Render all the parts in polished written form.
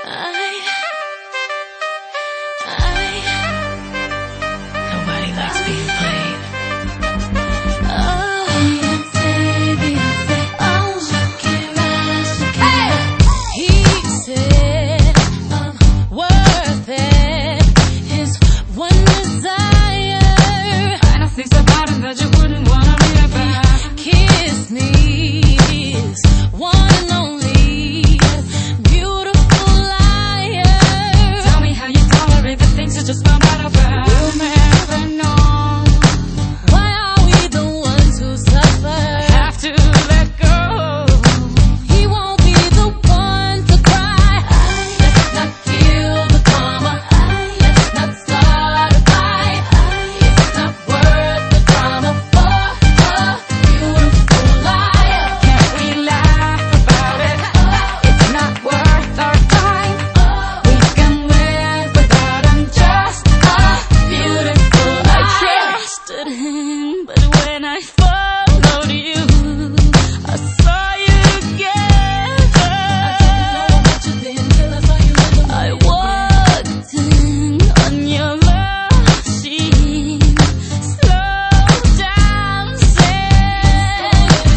Nobody likes being played. He said I'm worth it. His one desire. I know things about him that you wouldn't wanna read about. Kiss me, his one and only beautiful liar. Tell me how you tolerate the things you just found out about. We'll never know. Why are we the ones who suffer? Have to let go. He won't be the one to cry. Let's not kill the karma. Let's not start a fight. It's not worth the drama for a beautiful liar. Can't we laugh about it? It's not worth our time. We can live without him, just a beautiful liar. I trusted him, but when I followed you, I saw you together. I walked in on your love machine, slow dancing.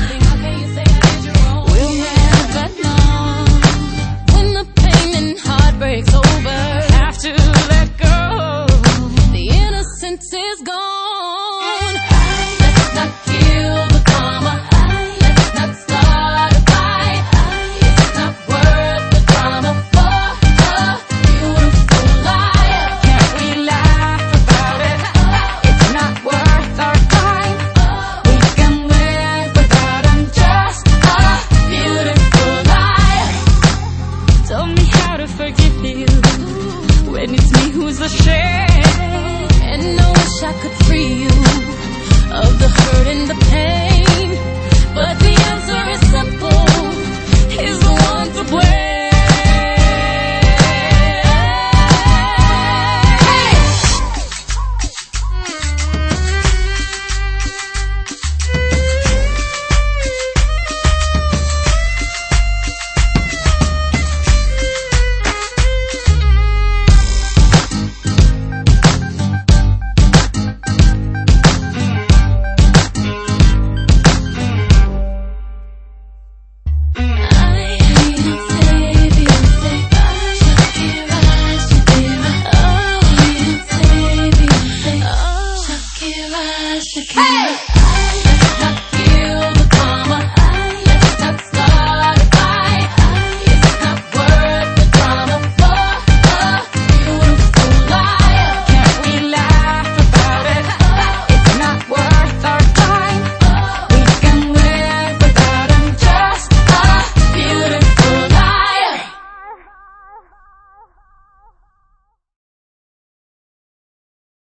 We'll never know when the pain and heartbreak's over. Have to let go. The innocence is gone. Let's not kill the karma. Let's not start a fight. It's not worth the drama for a beautiful liar. Can't we laugh about it? It's not worth our time. We can live without him, just a Beautiful liar. Tell me how to forgive you when it's me who's ashamed. And I wish I could free you.